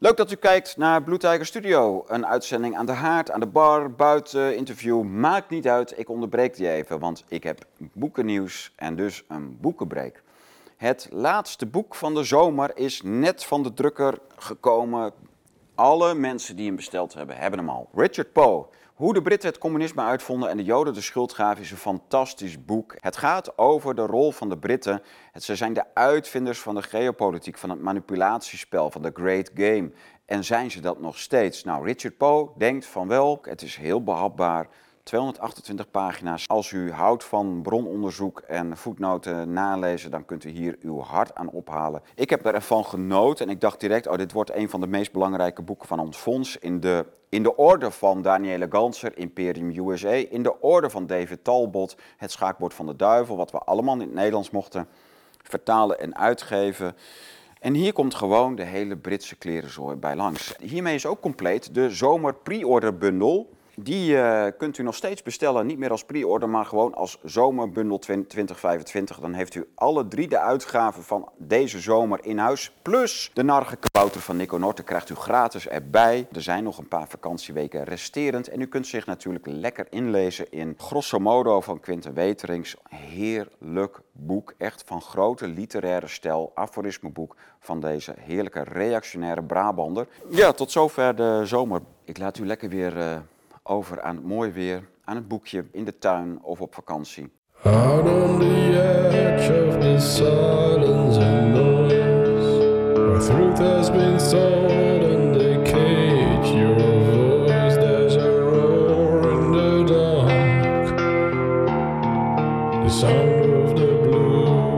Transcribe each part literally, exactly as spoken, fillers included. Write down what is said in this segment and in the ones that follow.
Leuk dat u kijkt naar Blue Tiger Studio. Een uitzending aan de haard, aan de bar, buiten, interview. Maakt niet uit, ik onderbreek die even, want ik heb boekennieuws en dus een boekenbreak. Het laatste boek van de zomer is net van de drukker gekomen. Alle mensen die hem besteld hebben, hebben hem al. Richard Poe. Hoe de Britten het communisme uitvonden en de Joden de schuld gaven is een fantastisch boek. Het gaat over de rol van de Britten. Ze zijn de uitvinders van de geopolitiek, van het manipulatiespel, van de Great Game. En zijn ze dat nog steeds? Nou, Richard Poe denkt van wel, het is heel behapbaar. tweehonderdachtentwintig pagina's. Als u houdt van brononderzoek en voetnoten nalezen, dan kunt u hier uw hart aan ophalen. Ik heb ervan genoten en ik dacht direct, oh, dit wordt een van de meest belangrijke boeken van ons fonds. In de, in de orde van Daniele Ganser, Imperium U S A. In de orde van David Talbot, Het schaakbord van de duivel. Wat we allemaal in het Nederlands mochten vertalen en uitgeven. En hier komt gewoon de hele Britse klerenzooi bij langs. Hiermee is ook compleet de zomer pre-order bundel. Die uh, kunt u nog steeds bestellen, niet meer als pre-order, maar gewoon als zomerbundel twintig vijfentwintig. Dan heeft u alle drie de uitgaven van deze zomer in huis. Plus de nargenkabouter van Nico Norten krijgt u gratis erbij. Er zijn nog een paar vakantieweken resterend. En u kunt zich natuurlijk lekker inlezen in Grosso Modo van Quinten Weterings. Heerlijk boek, echt van grote literaire stijl, aforismeboek van deze heerlijke reactionaire Brabander. Ja, tot zover de zomer. Ik laat u lekker weer Uh, over aan het mooi weer, aan het boekje, in de tuin of op vakantie. Out on the edge of the silence and noise, where truth has been sold and they cage your voice. There's a roar in the dark, the sound of the blue.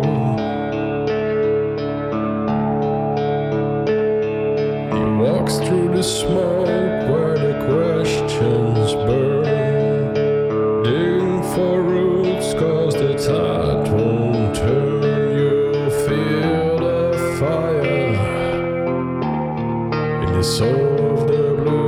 He walks through the smoke where the questions burn, digging for roots cause the tide won't turn. You feel the fire in the soul of the blue.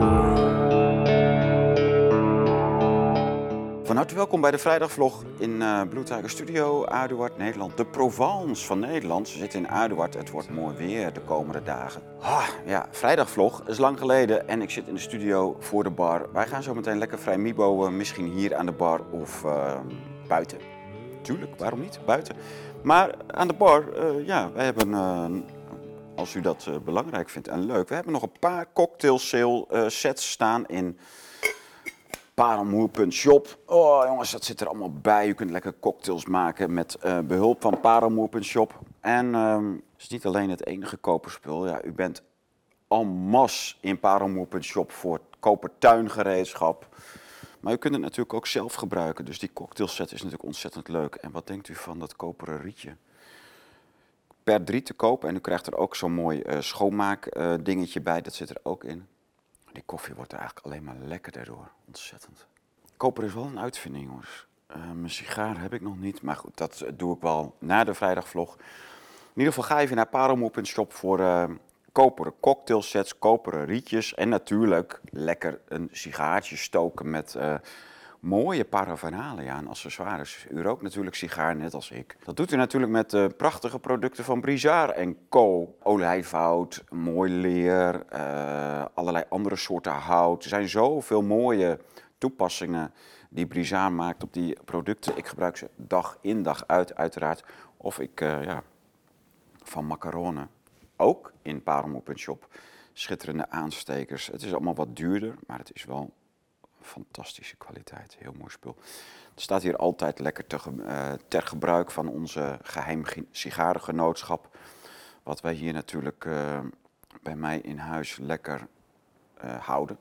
Van harte welkom bij de vrijdagvlog in uh, Blue Tiger Studio, Aduard, Nederland. De Provence van Nederland. Ze zitten in Aduard. Het wordt mooi weer de komende dagen. Ah, ja, vrijdagvlog is lang geleden en ik zit in de studio voor de bar. Wij gaan zo meteen lekker vrij miboen, misschien hier aan de bar of uh, buiten. Tuurlijk, waarom niet? Buiten. Maar aan de bar, uh, ja, wij hebben, uh, als u dat uh, belangrijk vindt en leuk, we hebben nog een paar cocktail sale uh, sets staan in Paramour punt shop. Oh jongens, dat zit er allemaal bij. U kunt lekker cocktails maken met uh, behulp van Paramour punt shop. En um, het is niet alleen het enige koperspul. Ja, u bent en masse in Paramour punt shop voor kopertuingereedschap. Maar u kunt het natuurlijk ook zelf gebruiken. Dus die cocktailset is natuurlijk ontzettend leuk. En wat denkt u van dat koperen rietje? Per drie te kopen. En u krijgt er ook zo'n mooi uh, schoonmaak uh, dingetje bij. Dat zit er ook in. Die koffie wordt er eigenlijk alleen maar lekkerder door. Ontzettend. Koper is wel een uitvinding, jongens. Uh, mijn sigaar heb ik nog niet, maar goed, dat doe ik wel na de vrijdagvlog. In ieder geval ga even naar Paramour punt shop voor uh, koperen cocktailsets, koperen rietjes en natuurlijk lekker een sigaartje stoken met uh, mooie paraphernalia en accessoires. U rookt natuurlijk sigaar net als ik. Dat doet u natuurlijk met de prachtige producten van Brizard en Co. Olijfhout, mooi leer, uh, allerlei andere soorten hout. Er zijn zoveel mooie toepassingen die Brizard maakt op die producten. Ik gebruik ze dag in dag uit uiteraard. Of ik, uh, ja, van macarone, ook in Paramour punt shop. Schitterende aanstekers. Het is allemaal wat duurder, maar het is wel fantastische kwaliteit, heel mooi spul. Het staat hier altijd lekker te, uh, ter gebruik van onze geheim sigarengenootschap. Wat wij hier natuurlijk uh, bij mij in huis lekker uh, houden.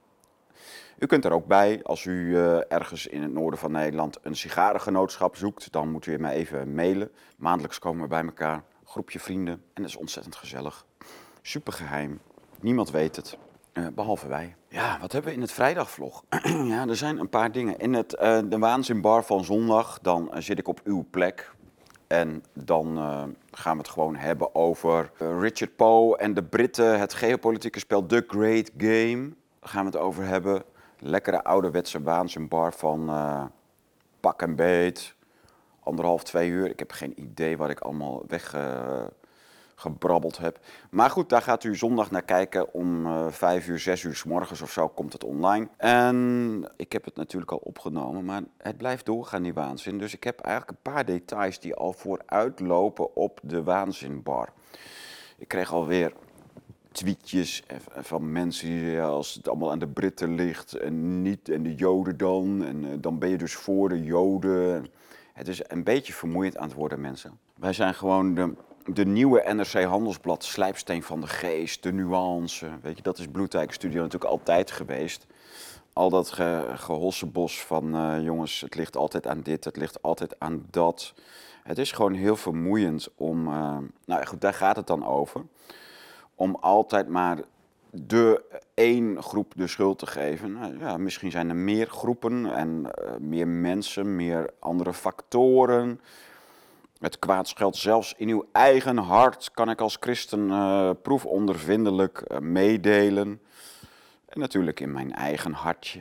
U kunt er ook bij, als u uh, ergens in het noorden van Nederland een sigarengenootschap zoekt, dan moet u mij even mailen. Maandelijks komen we bij elkaar, een groepje vrienden en dat is ontzettend gezellig. Super geheim, niemand weet het. Uh, behalve wij. Ja, wat hebben we in het vrijdagvlog? Ja, er zijn een paar dingen. In het, uh, de Waanzinbar van zondag, dan uh, zit ik op uw plek. En dan uh, gaan we het gewoon hebben over uh, Richard Poe en de Britten, het geopolitieke spel The Great Game. Daar gaan we het over hebben. Lekkere ouderwetse Waanzinbar van uh, pak en beet. Anderhalf, twee uur. Ik heb geen idee wat ik allemaal weg... Uh, gebrabbeld heb. Maar goed, daar gaat u zondag naar kijken. Om uh, vijf uur, zes uur 's morgens of zo komt het online. En ik heb het natuurlijk al opgenomen, maar het blijft doorgaan, die waanzin. Dus ik heb eigenlijk een paar details die al vooruitlopen op de waanzinbar. Ik kreeg alweer tweetjes van mensen die, ja, als het allemaal aan de Britten ligt en niet, en de Joden dan. En uh, dan ben je dus voor de Joden. Het is een beetje vermoeiend aan het worden, mensen. Wij zijn gewoon de, de nieuwe N R C Handelsblad, slijpsteen van de geest, de nuance. Weet je, dat is Bloedtijger Studio natuurlijk altijd geweest. Al dat ge, gehossebos van uh, jongens, het ligt altijd aan dit, het ligt altijd aan dat. Het is gewoon heel vermoeiend om, uh, nou goed, daar gaat het dan over. Om altijd maar de één groep de schuld te geven. Nou, ja, misschien zijn er meer groepen en uh, meer mensen, meer andere factoren. Het kwaad schuilt zelfs in uw eigen hart, kan ik als christen uh, proefondervindelijk uh, meedelen. En natuurlijk in mijn eigen hartje.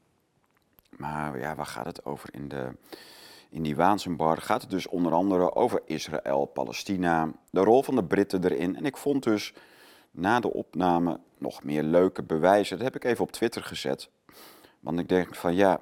Maar ja, waar gaat het over in, de, in die waanzinbar? Gaat het dus onder andere over Israël, Palestina, de rol van de Britten erin. En ik vond dus na de opname nog meer leuke bewijzen. Dat heb ik even op Twitter gezet. Want ik denk van ja,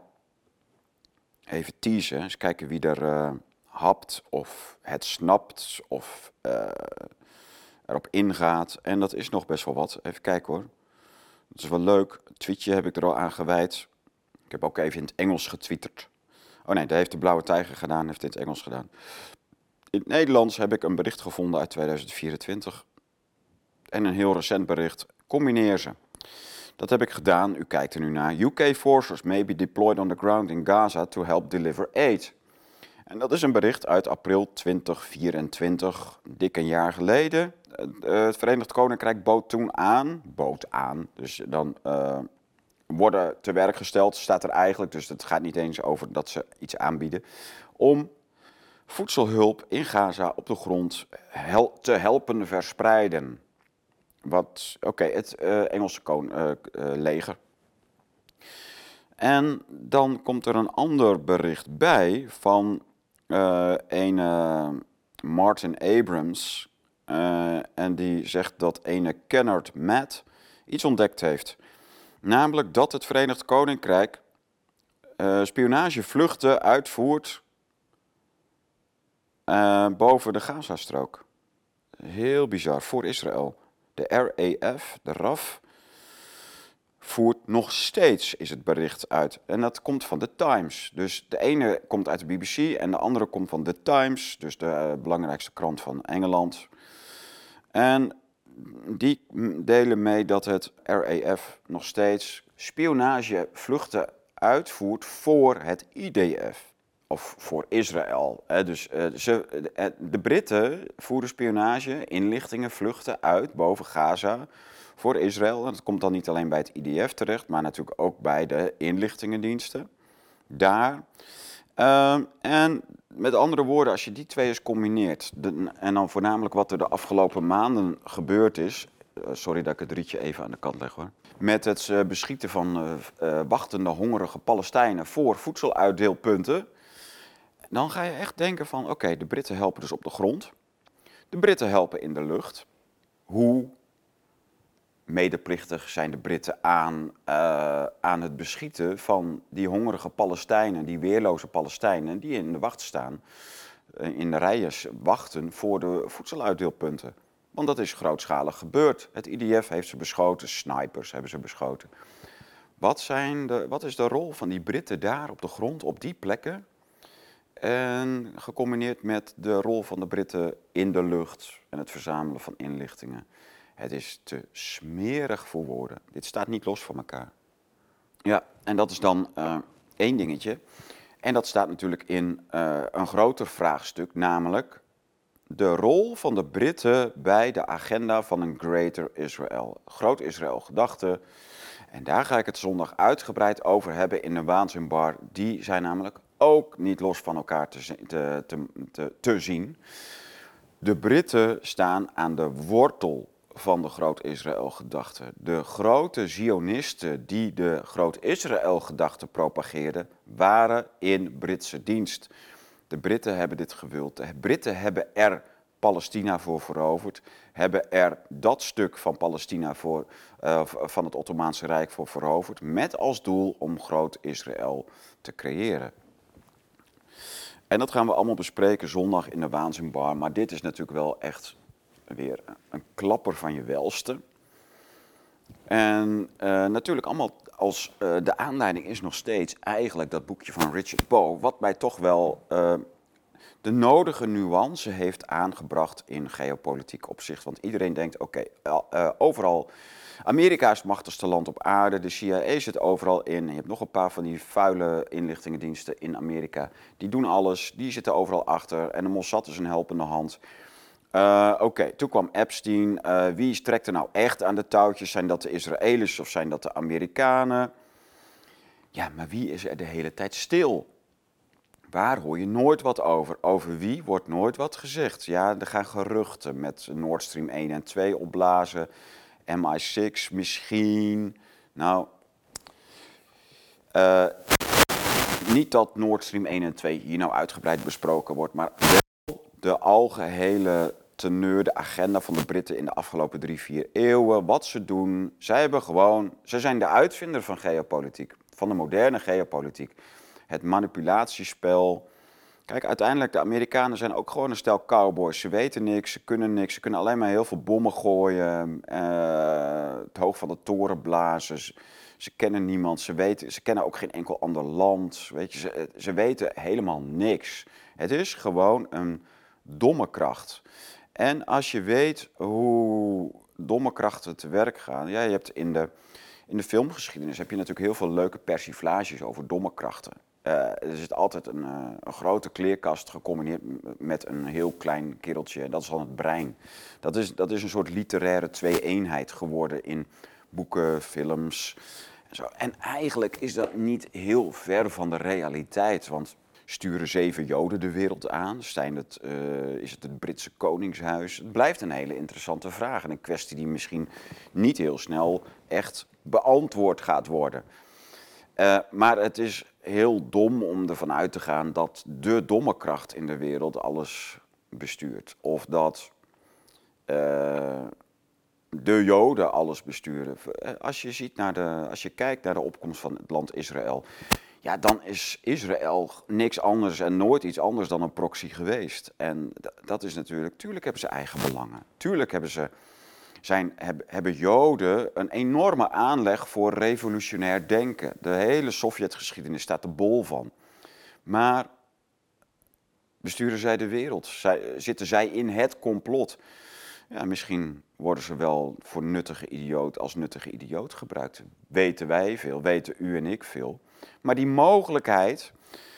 even teasen, eens kijken wie er uh, hapt of het snapt of uh, erop ingaat. En dat is nog best wel wat. Even kijken hoor. Dat is wel leuk. Een tweetje heb ik er al aan gewijd. Ik heb ook even in het Engels getwitterd. Oh nee, dat heeft de Blauwe Tijger gedaan, heeft in het Engels gedaan. In het Nederlands heb ik een bericht gevonden uit tweeduizend vierentwintig. En een heel recent bericht. Combineer ze. Dat heb ik gedaan. U kijkt er nu naar. U K forces may be deployed on the ground in Gaza to help deliver aid. En dat is een bericht uit april tweeduizend vierentwintig, dik een jaar geleden. Het Verenigd Koninkrijk bood toen aan, bood aan, dus dan uh, worden te werk gesteld, staat er eigenlijk, dus het gaat niet eens over dat ze iets aanbieden, om voedselhulp in Gaza op de grond hel- te helpen verspreiden. Wat, oké, okay, het uh, Engelse kon, uh, uh, leger. En dan komt er een ander bericht bij van uh, een uh, Martin Abrams. Uh, en die zegt dat ene Kennard Matt iets ontdekt heeft. Namelijk dat het Verenigd Koninkrijk uh, spionagevluchten uitvoert uh, boven de Gazastrook. Heel bizar, voor Israël. De R A F, de R A F, voert nog steeds, is het bericht uit. En dat komt van de Times. Dus de ene komt uit de B B C en de andere komt van de Times. Dus de uh, belangrijkste krant van Engeland. En die delen mee dat het R A F nog steeds spionagevluchten uitvoert voor het I D F. Of voor Israël. Dus ze, de Britten voeren spionage, inlichtingen, vluchten uit boven Gaza voor Israël. En dat komt dan niet alleen bij het I D F terecht, maar natuurlijk ook bij de inlichtingendiensten daar. Uh, en met andere woorden, als je die twee eens combineert, de, en dan voornamelijk wat er de afgelopen maanden gebeurd is, uh, sorry dat ik het rietje even aan de kant leg hoor, met het uh, beschieten van uh, uh, wachtende, hongerige Palestijnen voor voedseluitdeelpunten, dan ga je echt denken van, oké, okay, de Britten helpen dus op de grond, de Britten helpen in de lucht. Hoe medeplichtig zijn de Britten aan, uh, aan het beschieten van die hongerige Palestijnen, die weerloze Palestijnen, die in de wacht staan, uh, in de rijen wachten voor de voedseluitdeelpunten. Want dat is grootschalig gebeurd. Het I D F heeft ze beschoten, snipers hebben ze beschoten. Wat, zijn de, wat is de rol van die Britten daar op de grond, op die plekken? En gecombineerd met de rol van de Britten in de lucht en het verzamelen van inlichtingen. Het is te smerig voor woorden. Dit staat niet los van elkaar. Ja, en dat is dan uh, één dingetje. En dat staat natuurlijk in uh, een groter vraagstuk, namelijk de rol van de Britten bij de agenda van een Greater Israel. Groot Israël gedachte. En daar ga ik het zondag uitgebreid over hebben in de Waanzinbar. Die zijn namelijk ook niet los van elkaar te, te, te, te, te zien. De Britten staan aan de wortel van de Groot-Israël-gedachte. De grote Zionisten die de Groot-Israël-gedachte propageerden, waren in Britse dienst. De Britten hebben dit gewild. De Britten hebben er Palestina voor veroverd, hebben er dat stuk van Palestina voor, uh, van het Ottomaanse Rijk voor veroverd, met als doel om groot Israël te creëren. En dat gaan we allemaal bespreken zondag in de Waanzinbar, maar dit is natuurlijk wel echt weer een klapper van je welste. En uh, natuurlijk allemaal als uh, de aanleiding is nog steeds eigenlijk dat boekje van Richard Poe, wat mij toch wel uh, de nodige nuance heeft aangebracht in geopolitiek opzicht. Want iedereen denkt, oké, okay, uh, overal, Amerika is het machtigste land op aarde, de C I A zit overal in. Je hebt nog een paar van die vuile inlichtingendiensten in Amerika, die doen alles, die zitten overal achter en de Mossad is een helpende hand. Uh, Oké, okay, toen kwam Epstein. Uh, wie trekt er nou echt aan de touwtjes? Zijn dat de Israëli's of zijn dat de Amerikanen? Ja, maar wie is er de hele tijd stil? Waar hoor je nooit wat over? Over wie wordt nooit wat gezegd? Ja, er gaan geruchten met Nord Stream één en twee opblazen. M I zes misschien. Nou, uh, niet dat Nord Stream één en twee hier nou uitgebreid besproken wordt, maar wel de algehele teneur, de agenda van de Britten in de afgelopen drie, vier eeuwen, wat ze doen. Zij hebben gewoon, ze zijn de uitvinder van geopolitiek, van de moderne geopolitiek. Het manipulatiespel. Kijk, uiteindelijk, de Amerikanen zijn ook gewoon een stel cowboys. Ze weten niks, ze kunnen niks, ze kunnen alleen maar heel veel bommen gooien, uh, het hoog van de toren blazen. Ze, ze kennen niemand, ze, weten, ze kennen ook geen enkel ander land. Weet je, ze, ze weten helemaal niks. Het is gewoon een domme kracht. En als je weet hoe domme krachten te werk gaan, ja, je hebt in de, in de filmgeschiedenis heb je natuurlijk heel veel leuke persiflages over domme krachten. Uh, er zit altijd een, uh, een grote kleerkast gecombineerd met een heel klein kereltje, dat is dan het brein. Dat is, dat is een soort literaire twee-eenheid geworden in boeken, films en zo. En eigenlijk is dat niet heel ver van de realiteit, want sturen zeven Joden de wereld aan? Zijn het, uh, is het het Britse Koningshuis? Het blijft een hele interessante vraag en een kwestie die misschien niet heel snel echt beantwoord gaat worden. Uh, maar het is heel dom om ervan uit te gaan dat de domme kracht in de wereld alles bestuurt. Of dat uh, de Joden alles besturen. Als je, ziet naar de, als je kijkt naar de opkomst van het land Israël, ja, dan is Israël niks anders en nooit iets anders dan een proxy geweest. En dat is natuurlijk, tuurlijk hebben ze eigen belangen. Tuurlijk hebben ze, zijn, hebben Joden een enorme aanleg voor revolutionair denken. De hele Sovjetgeschiedenis staat er bol van. Maar besturen zij de wereld? Zij, zitten zij in het complot? Ja, misschien worden ze wel voor nuttige idioot als nuttige idioot gebruikt. Weten wij veel, weten u en ik veel. Maar die mogelijkheid,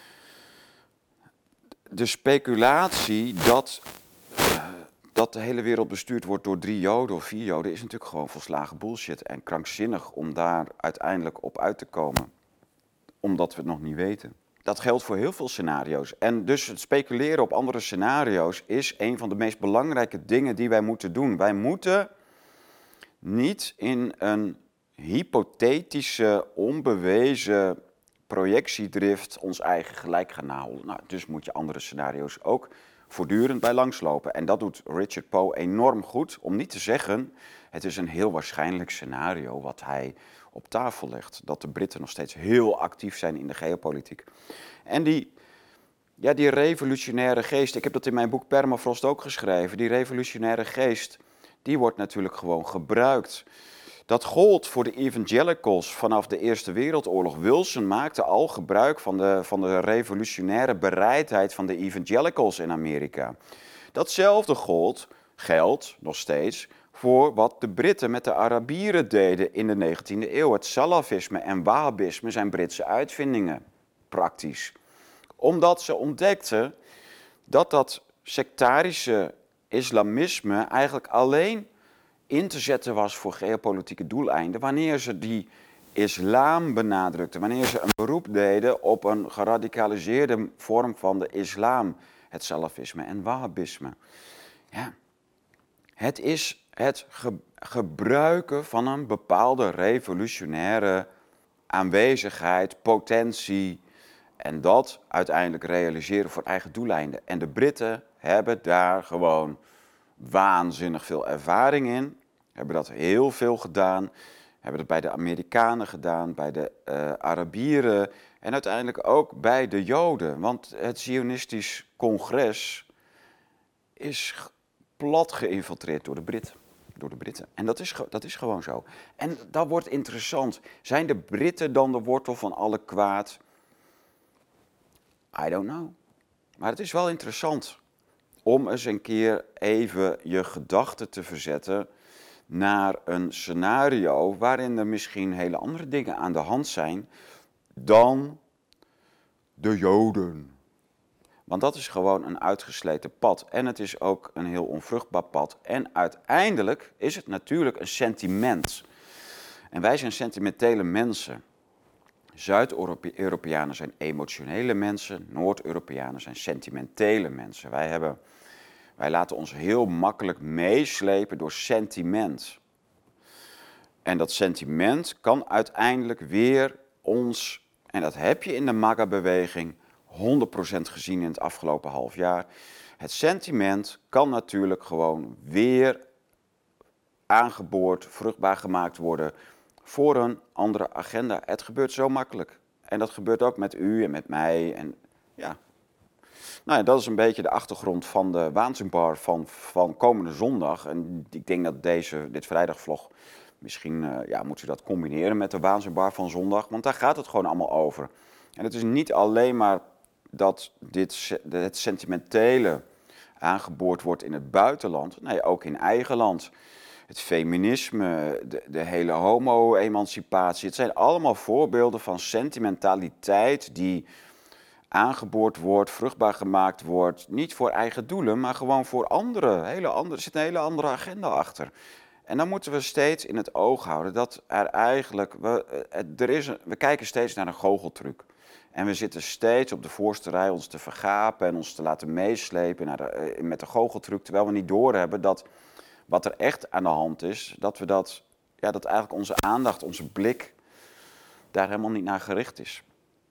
de speculatie dat, uh, dat de hele wereld bestuurd wordt door drie Joden of vier Joden, is natuurlijk gewoon volslagen bullshit en krankzinnig om daar uiteindelijk op uit te komen, omdat we het nog niet weten. Dat geldt voor heel veel scenario's. En dus het speculeren op andere scenario's is een van de meest belangrijke dingen die wij moeten doen. Wij moeten niet in een hypothetische, onbewezen projectiedrift ons eigen gelijk gaan nahalen. Nou, dus moet je andere scenario's ook voortdurend bij langslopen. En dat doet Richard Poe enorm goed, om niet te zeggen, het is een heel waarschijnlijk scenario wat hij op tafel legt. Dat de Britten nog steeds heel actief zijn in de geopolitiek. En die, ja, die revolutionaire geest, ik heb dat in mijn boek Permafrost ook geschreven, die revolutionaire geest, die wordt natuurlijk gewoon gebruikt. Dat gold voor de evangelicals vanaf de Eerste Wereldoorlog. Wilson maakte al gebruik van de, van de revolutionaire bereidheid van de evangelicals in Amerika. Datzelfde gold, geldt nog steeds voor wat de Britten met de Arabieren deden in de negentiende eeuw. Het Salafisme en Wahhabisme zijn Britse uitvindingen, praktisch. Omdat ze ontdekten dat dat sectarische islamisme eigenlijk alleen in te zetten was voor geopolitieke doeleinden, wanneer ze die islam benadrukten, wanneer ze een beroep deden op een geradicaliseerde vorm van de islam, het salafisme en wahhabisme. Ja, het is het ge- gebruiken van een bepaalde revolutionaire aanwezigheid, potentie, en dat uiteindelijk realiseren voor eigen doeleinden. En de Britten hebben daar gewoon waanzinnig veel ervaring in. Hebben dat heel veel gedaan. Hebben dat bij de Amerikanen gedaan, bij de uh, Arabieren en uiteindelijk ook bij de Joden. Want het Zionistisch congres is plat geïnfiltreerd door de Britten. Door de Britten. En dat is, dat is gewoon zo. En dat wordt interessant. Zijn de Britten dan de wortel van alle kwaad? I don't know. Maar het is wel interessant om eens een keer even je gedachten te verzetten naar een scenario waarin er misschien hele andere dingen aan de hand zijn dan de Joden. Want dat is gewoon een uitgesleten pad en het is ook een heel onvruchtbaar pad. En uiteindelijk is het natuurlijk een sentiment. En wij zijn sentimentele mensen. Zuid-Europeanen zijn emotionele mensen, Noord-Europeanen zijn sentimentele mensen. Wij, hebben, wij laten ons heel makkelijk meeslepen door sentiment. En dat sentiment kan uiteindelijk weer ons, en dat heb je in de MAGA-beweging honderd procent gezien in het afgelopen half jaar. Het sentiment kan natuurlijk gewoon weer aangeboord, vruchtbaar gemaakt worden voor een andere agenda. Het gebeurt zo makkelijk. En dat gebeurt ook met u en met mij. En ja. Nou ja, dat is een beetje de achtergrond van de Waanzinbar van, van komende zondag. En ik denk dat deze, dit vrijdagvlog, misschien uh, ja, moet u dat combineren met de Waanzinbar van zondag. Want daar gaat het gewoon allemaal over. En het is niet alleen maar dat dit, het sentimentele aangeboord wordt in het buitenland. Nee, ook in eigen land. Het feminisme, de, de hele homo-emancipatie. Het zijn allemaal voorbeelden van sentimentaliteit die aangeboord wordt, vruchtbaar gemaakt wordt. Niet voor eigen doelen, maar gewoon voor andere. Hele andere er zit een hele andere agenda achter. En dan moeten we steeds in het oog houden dat er eigenlijk... We, er is een, we kijken steeds naar een goocheltruc. En we zitten steeds op de voorste rij ons te vergapen en ons te laten meeslepen naar de, met de goocheltruc. Terwijl we niet doorhebben dat wat er echt aan de hand is, dat we dat, ja, dat eigenlijk onze aandacht, onze blik daar helemaal niet naar gericht is.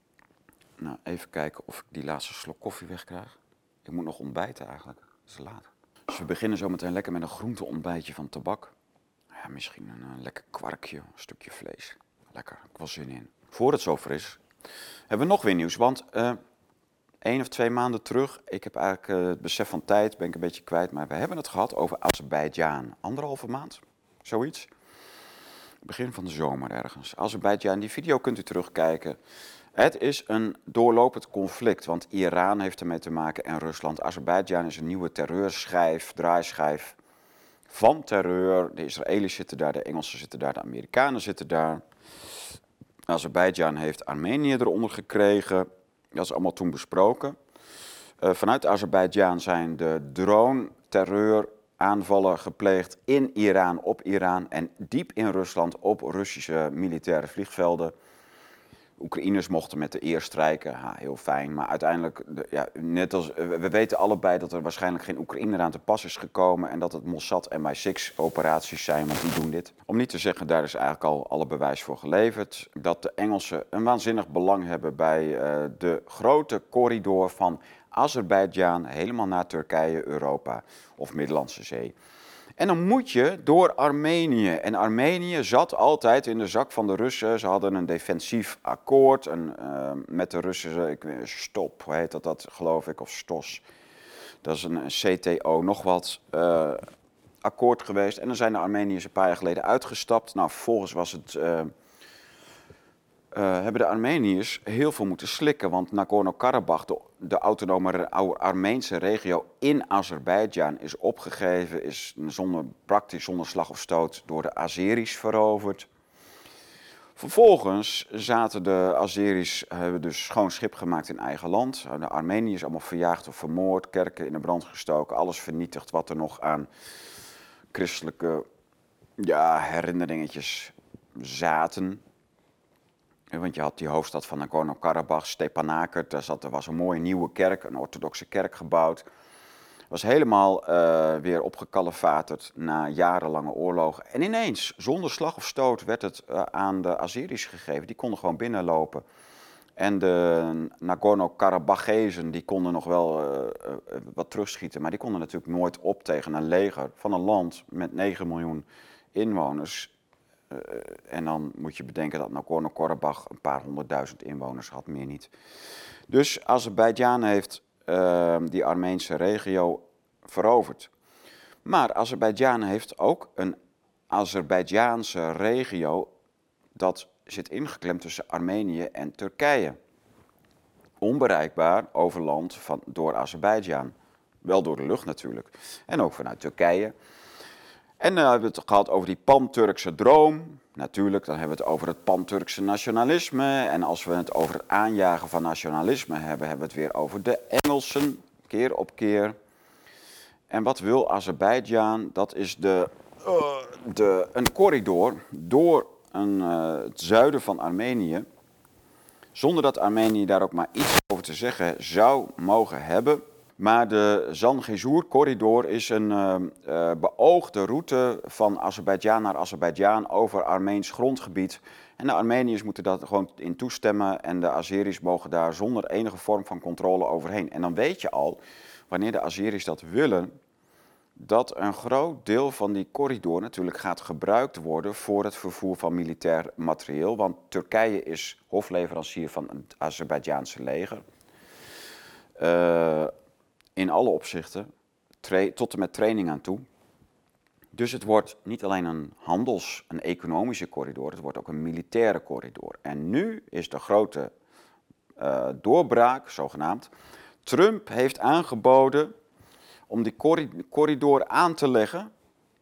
Nou, even kijken of ik die laatste slok koffie wegkrijg. Ik moet nog ontbijten eigenlijk, het is laat. Dus we beginnen zo meteen lekker met een groenteontbijtje van tabak. Ja, misschien een, een lekker kwarkje, een stukje vlees. Lekker, ik heb wel zin in. Voor het zover is, hebben we nog weer nieuws. Want uh, één of twee maanden terug, ik heb eigenlijk uh, het besef van tijd, ben ik een beetje kwijt. Maar we hebben het gehad over Azerbeidzjan. Anderhalve maand, zoiets. Begin van de zomer ergens. Azerbeidzjan, die video kunt u terugkijken. Het is een doorlopend conflict, want Iran heeft ermee te maken en Rusland. Azerbeidzjan is een nieuwe terreurschijf, draaischijf van terreur. De Israëli's zitten daar, de Engelsen zitten daar, de Amerikanen zitten daar. Azerbeidzjan heeft Armenië eronder gekregen. Dat is allemaal toen besproken. Uh, vanuit Azerbeidzjan zijn de drone-terreuraanvallen gepleegd in Iran, op Iran en diep in Rusland op Russische militaire vliegvelden. Oekraïners mochten met de eer strijken, ha, heel fijn, maar uiteindelijk, ja, net als, we weten allebei dat er waarschijnlijk geen Oekraïner aan te pas is gekomen en dat het Mossad en M I zes operaties zijn, want die doen dit. Om niet te zeggen, daar is eigenlijk al alle bewijs voor geleverd, dat de Engelsen een waanzinnig belang hebben bij uh, de grote corridor van Azerbeidzjan helemaal naar Turkije, Europa of Middellandse Zee. En dan moet je door Armenië. En Armenië zat altijd in de zak van de Russen. Ze hadden een defensief akkoord een, uh, met de Russen. Ik weet, stop, hoe heet dat, dat geloof ik, of STOS. Dat is een C T O, nog wat uh, akkoord geweest. En dan zijn de Armeniërs een paar jaar geleden uitgestapt. Nou, vervolgens was het... Uh, Uh, hebben de Armeniërs heel veel moeten slikken, want Nagorno-Karabakh, de, de autonome Armeense regio in Azerbeidzjan, is opgegeven, is zonder, praktisch zonder slag of stoot door de Azeris veroverd. Vervolgens zaten de Azeris, hebben dus schoon schip gemaakt in eigen land. De Armeniërs allemaal verjaagd of vermoord, kerken in de brand gestoken, alles vernietigd wat er nog aan christelijke ja, herinneringetjes zaten. Want je had die hoofdstad van Nagorno-Karabakh, Stepanakert, daar zat, er was een mooie nieuwe kerk, een orthodoxe kerk gebouwd. Was helemaal uh, weer opgekalefaterd na jarenlange oorlogen. En ineens, zonder slag of stoot, werd het uh, aan de Azeris gegeven. Die konden gewoon binnenlopen En de Nagorno-Karabachezen die konden nog wel uh, uh, wat terugschieten, maar die konden natuurlijk nooit op tegen een leger van een land met negen miljoen inwoners. Uh, en dan moet je bedenken dat Nagorno-Karabach een paar honderdduizend inwoners had, meer niet. Dus Azerbeidzjan heeft uh, die Armeense regio veroverd. Maar Azerbeidzjan heeft ook een Azerbeidzjaanse regio dat zit ingeklemd tussen Armenië en Turkije. Onbereikbaar over land van, door Azerbeidzjan. Wel door de lucht natuurlijk. En ook vanuit Turkije. En dan hebben we het gehad over die pan-Turkse droom. Natuurlijk, dan hebben we het over het pan-Turkse nationalisme. En als we het over het aanjagen van nationalisme hebben, hebben we het weer over de Engelsen, keer op keer. En wat wil Azerbeidzjan? Dat is de, uh, de, een corridor door een, uh, het zuiden van Armenië, zonder dat Armenië daar ook maar iets over te zeggen zou mogen hebben. Maar de Zangezur-corridor is een uh, uh, beoogde route van Azerbeidzjan naar Azerbeidzjan over Armeens grondgebied. En de Armeniërs moeten daar gewoon in toestemmen en de Azeris mogen daar zonder enige vorm van controle overheen. En dan weet je al, wanneer de Azeris dat willen, dat een groot deel van die corridor natuurlijk gaat gebruikt worden voor het vervoer van militair materieel. Want Turkije is hofleverancier van het Azerbeidzjaanse leger. Uh, in alle opzichten, tot en met training aan toe. Dus het wordt niet alleen een handels-, een economische corridor, het wordt ook een militaire corridor. En nu is de grote uh, doorbraak, zogenaamd. Trump heeft aangeboden om die corridor aan te leggen.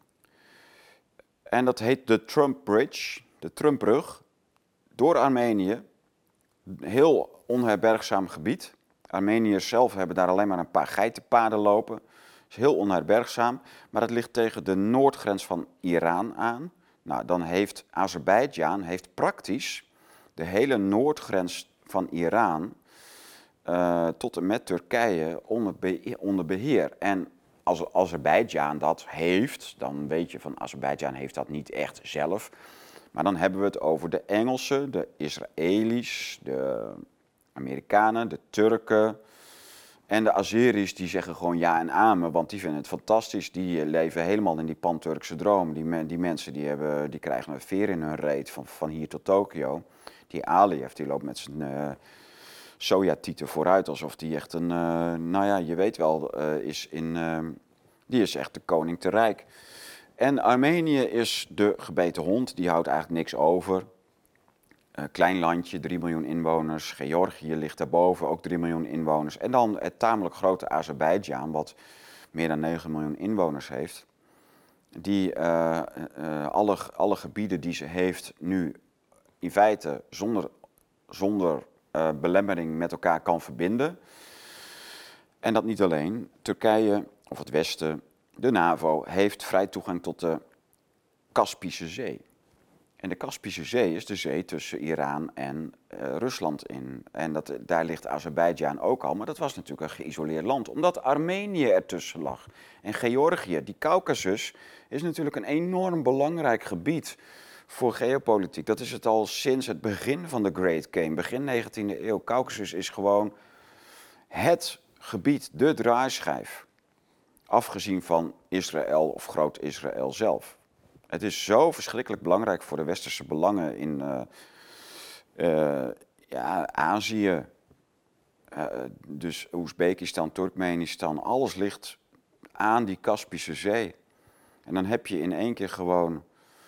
En dat heet de Trump Bridge, de Trumpbrug, door Armenië. Heel onherbergzaam gebied. Armeniërs zelf hebben daar alleen maar een paar geitenpaden lopen. Het is heel onherbergzaam, maar het ligt tegen de noordgrens van Iran aan. Nou, dan heeft Azerbeidzjan heeft praktisch de hele noordgrens van Iran Uh, tot en met Turkije onder, be onder beheer. En als Azerbeidzjan dat heeft, dan weet je van Azerbeidzjan heeft dat niet echt zelf. Maar dan hebben we het over de Engelsen, de Israëli's, de Amerikanen, de Turken en de Azeris die zeggen gewoon ja en amen, want die vinden het fantastisch. Die leven helemaal in die pan-Turkse droom. Die, me die mensen die, hebben, die krijgen een veer in hun reet van, van hier tot Tokio. Die Aliyev die loopt met zijn Uh, sojatieten vooruit, alsof die echt een, uh, nou ja, je weet wel, uh, is in, uh, die is echt de koning te rijk. En Armenië is de gebeten hond, die houdt eigenlijk niks over. Uh, klein landje, drie miljoen inwoners. Georgië ligt daarboven, ook drie miljoen inwoners. En dan het tamelijk grote Azerbeidzjan, wat meer dan negen miljoen inwoners heeft. Die uh, uh, alle, alle gebieden die ze heeft nu in feite zonder, zonder Uh, belemmering met elkaar kan verbinden. En dat niet alleen. Turkije, of het Westen, de NAVO, heeft vrij toegang tot de Kaspische Zee. En de Kaspische Zee is de zee tussen Iran en uh, Rusland in. En dat, daar ligt Azerbeidzjan ook al, maar dat was natuurlijk een geïsoleerd land, omdat Armenië ertussen lag. En Georgië, die Caucasus, is natuurlijk een enorm belangrijk gebied voor geopolitiek. Dat is het al sinds het begin van de Great Game, begin negentiende eeuw. Caucasus is gewoon het gebied, de draaischijf. Afgezien van Israël of Groot-Israël zelf. Het is zo verschrikkelijk belangrijk voor de westerse belangen in uh, uh, ja, Azië. Uh, dus Oezbekistan, Turkmenistan, alles ligt aan die Kaspische Zee. En dan heb je in één keer gewoon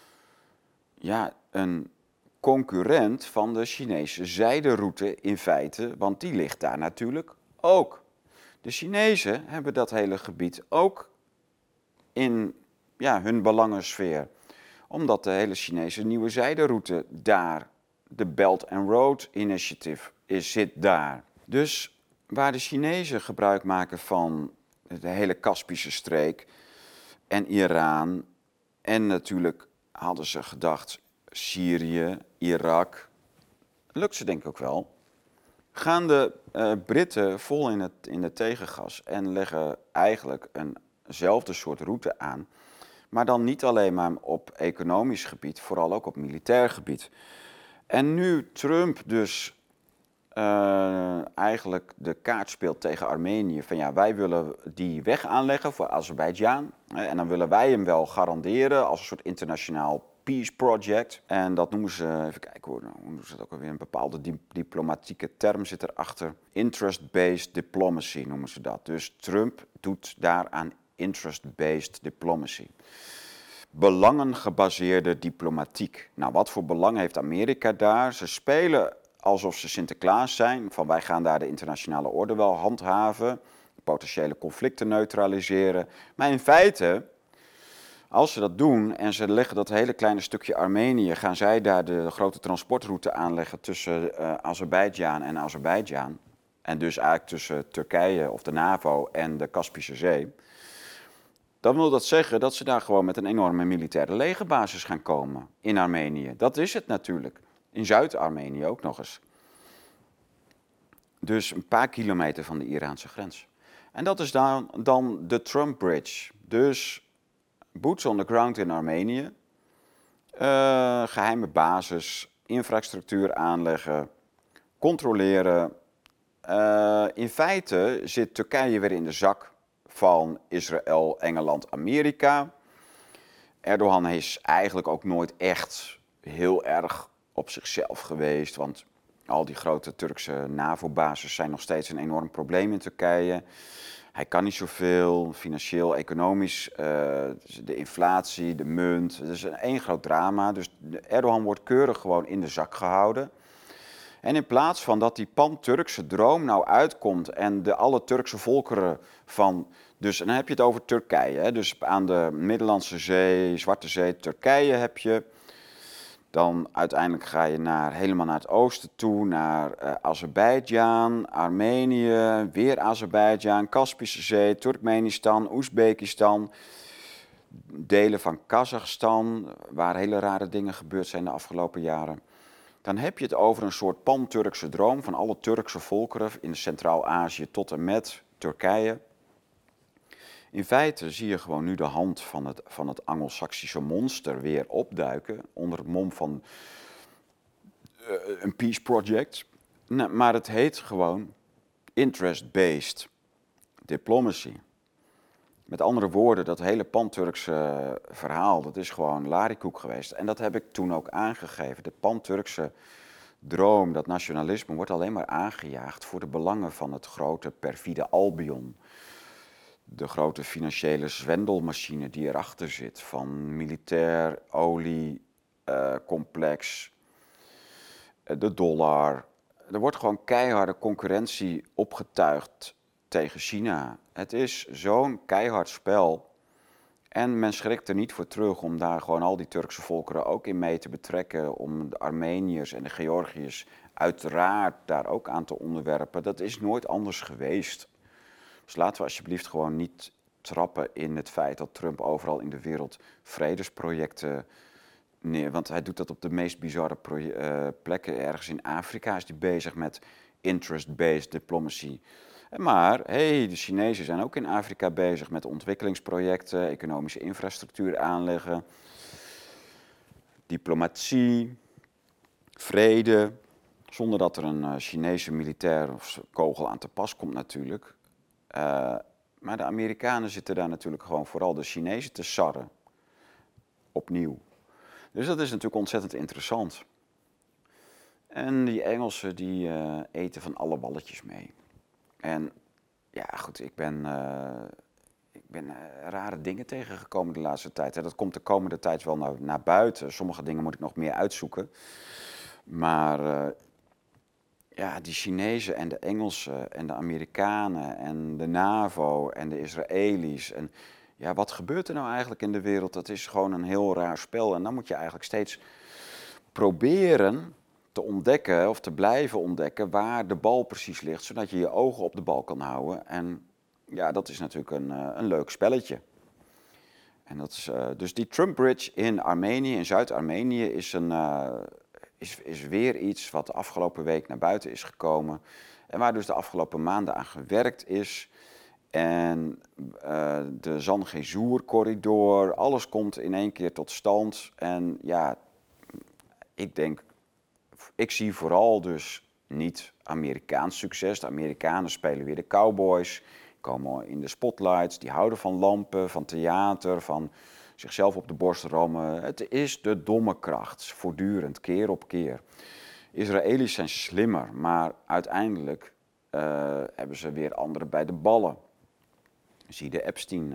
ja, een concurrent van de Chinese zijderoute in feite, want die ligt daar natuurlijk ook. De Chinezen hebben dat hele gebied ook in ja, hun belangensfeer, omdat de hele Chinese nieuwe zijderoute daar, de Belt and Road Initiative, is, zit daar. Dus waar de Chinezen gebruik maken van de hele Kaspische streek en Iran en natuurlijk hadden ze gedacht Syrië, Irak, lukt ze denk ik ook wel, gaan de uh, Britten vol in het, in het tegengas en leggen eigenlijk eenzelfde soort route aan. Maar dan niet alleen maar op economisch gebied, vooral ook op militair gebied. En nu Trump dus uh, eigenlijk de kaart speelt tegen Armenië. Van ja, wij willen die weg aanleggen voor Azerbeidzjan. Hè, en dan willen wij hem wel garanderen als een soort internationaal peace project. En dat noemen ze, even kijken hoor, hoe noemen ze dat ook alweer? Een bepaalde di- diplomatieke term zit erachter. Interest-based diplomacy noemen ze dat. Dus Trump doet daaraan interest-based diplomacy. Belangengebaseerde diplomatiek. Nou, wat voor belang heeft Amerika daar? Ze spelen alsof ze Sinterklaas zijn, van wij gaan daar de internationale orde wel handhaven, potentiële conflicten neutraliseren. Maar in feite, als ze dat doen en ze leggen dat hele kleine stukje Armenië, gaan zij daar de grote transportroute aanleggen tussen uh, Azerbeidzjan en Azerbeidzjan. En dus eigenlijk tussen Turkije of de NAVO en de Kaspische Zee. Dan wil dat zeggen dat ze daar gewoon met een enorme militaire legerbasis gaan komen in Armenië. Dat is het natuurlijk. In Zuid-Armenië ook nog eens. Dus een paar kilometer van de Iraanse grens. En dat is dan, dan de Trump Bridge. Dus boots on the ground in Armenië. Uh, geheime basis, infrastructuur aanleggen, controleren. Uh, in feite zit Turkije weer in de zak van Israël, Engeland, Amerika. Erdogan is eigenlijk ook nooit echt heel erg op zichzelf geweest, want al die grote Turkse NAVO-bases zijn nog steeds een enorm probleem in Turkije. Hij kan niet zoveel, financieel, economisch, uh, de inflatie, de munt, het is een één groot drama. Dus Erdogan wordt keurig gewoon in de zak gehouden. En in plaats van dat die pan-Turkse droom nou uitkomt en de alle Turkse volkeren van, dus en dan heb je het over Turkije, hè, dus aan de Middellandse Zee, Zwarte Zee, Turkije heb je. Dan uiteindelijk ga je naar, helemaal naar het oosten toe, naar uh, Azerbeidzjan, Armenië, weer Azerbeidzjan, Kaspische Zee, Turkmenistan, Oezbekistan, delen van Kazachstan, waar hele rare dingen gebeurd zijn de afgelopen jaren. Dan heb je het over een soort pan-Turkse droom van alle Turkse volkeren in Centraal-Azië tot en met Turkije. In feite zie je gewoon nu de hand van het, van het Angelsaksische monster weer opduiken onder het mom van uh, een peace project. Nou, maar het heet gewoon interest-based diplomacy. Met andere woorden, dat hele pan-Turkse verhaal, dat is gewoon lariekoek geweest. En dat heb ik toen ook aangegeven. De pan-Turkse droom, dat nationalisme, wordt alleen maar aangejaagd voor de belangen van het grote perfide Albion. De grote financiële zwendelmachine die erachter zit, van militair, oliecomplex, uh, de dollar. Er wordt gewoon keiharde concurrentie opgetuigd tegen China. Het is zo'n keihard spel. En men schrikt er niet voor terug om daar gewoon al die Turkse volkeren ook in mee te betrekken. Om de Armeniërs en de Georgiërs uiteraard daar ook aan te onderwerpen. Dat is nooit anders geweest. Dus laten we alsjeblieft gewoon niet trappen in het feit dat Trump overal in de wereld vredesprojecten neer. Want hij doet dat op de meest bizarre proje- uh, plekken. Ergens in Afrika is hij bezig met interest-based diplomacy. Maar hey, de Chinezen zijn ook in Afrika bezig met ontwikkelingsprojecten, economische infrastructuur aanleggen, diplomatie, vrede, zonder dat er een uh, Chinese militair of kogel aan te pas komt natuurlijk. Uh, maar de Amerikanen zitten daar natuurlijk gewoon vooral de Chinezen te sarren, opnieuw. Dus dat is natuurlijk ontzettend interessant. En die Engelsen die uh, eten van alle balletjes mee. En ja, goed, ik ben, uh, ik ben uh, rare dingen tegengekomen de laatste tijd. En dat komt de komende tijd wel naar, naar buiten. Sommige dingen moet ik nog meer uitzoeken. Maar uh, ja, die Chinezen en de Engelsen en de Amerikanen en de NAVO en de Israëli's. En ja, wat gebeurt er nou eigenlijk in de wereld? Dat is gewoon een heel raar spel. En dan moet je eigenlijk steeds proberen te ontdekken of te blijven ontdekken waar de bal precies ligt, zodat je je ogen op de bal kan houden. En ja, dat is natuurlijk een, uh, een leuk spelletje. En dat is, uh, dus die Trump Bridge in Armenië, in Zuid-Armenië, is, een, uh, is, is weer iets wat de afgelopen week naar buiten is gekomen. En waar dus de afgelopen maanden aan gewerkt is. En uh, de Zangezur-corridor, alles komt in één keer tot stand. En ja, ik denk, ik zie vooral dus niet Amerikaans succes. De Amerikanen spelen weer de cowboys, komen in de spotlights, die houden van lampen, van theater, van zichzelf op de borst rammen. Het is de domme kracht, voortdurend, keer op keer. Israëli's zijn slimmer, maar uiteindelijk uh, hebben ze weer anderen bij de ballen. Zie de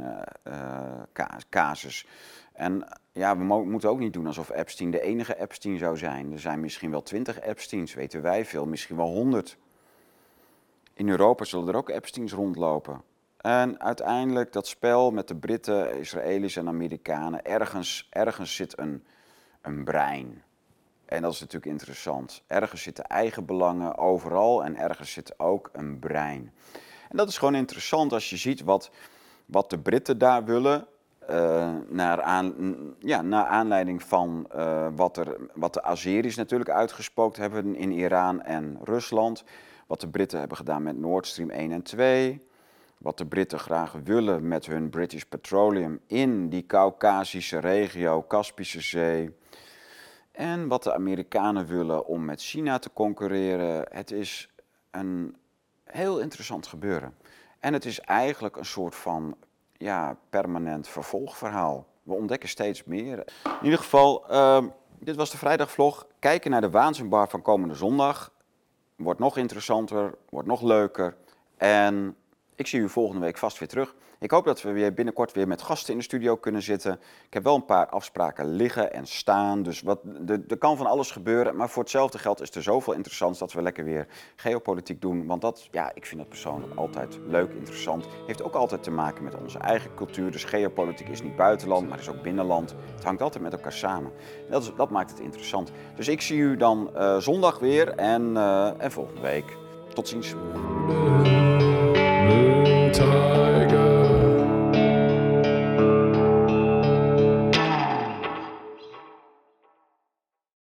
Epstein-casus. Uh, uh, en ja, we mo- moeten ook niet doen alsof Epstein de enige Epstein zou zijn. Er zijn misschien wel twintig Epsteins, weten wij veel, misschien wel honderd. In Europa zullen er ook Epsteins rondlopen. En uiteindelijk dat spel met de Britten, Israëli's en Amerikanen, ergens, ergens zit een, een brein. En dat is natuurlijk interessant. Ergens zitten eigen belangen overal en ergens zit ook een brein. En dat is gewoon interessant als je ziet wat, wat de Britten daar willen. Uh, naar, aan, ja, naar aanleiding van uh, wat, er, wat de Azeris natuurlijk uitgespookt hebben in Iran en Rusland. Wat de Britten hebben gedaan met Nord Stream één en twee. Wat de Britten graag willen met hun British Petroleum in die Kaukasische regio, Kaspische Zee. En wat de Amerikanen willen om met China te concurreren. Het is een heel interessant gebeuren. En het is eigenlijk een soort van ja, permanent vervolgverhaal. We ontdekken steeds meer. In ieder geval, uh, dit was de vrijdagvlog. Kijken naar de Waanzinbar van komende zondag. Wordt nog interessanter, wordt nog leuker. En ik zie u volgende week vast weer terug. Ik hoop dat we weer binnenkort weer met gasten in de studio kunnen zitten. Ik heb wel een paar afspraken liggen en staan. Dus wat, er kan van alles gebeuren. Maar voor hetzelfde geld is er zoveel interessants dat we lekker weer geopolitiek doen. Want dat, ja, ik vind dat persoonlijk altijd leuk, interessant. Heeft ook altijd te maken met onze eigen cultuur. Dus geopolitiek is niet buitenland, maar is ook binnenland. Het hangt altijd met elkaar samen. Dat, is, dat maakt het interessant. Dus ik zie u dan uh, zondag weer en, uh, en volgende week. Tot ziens.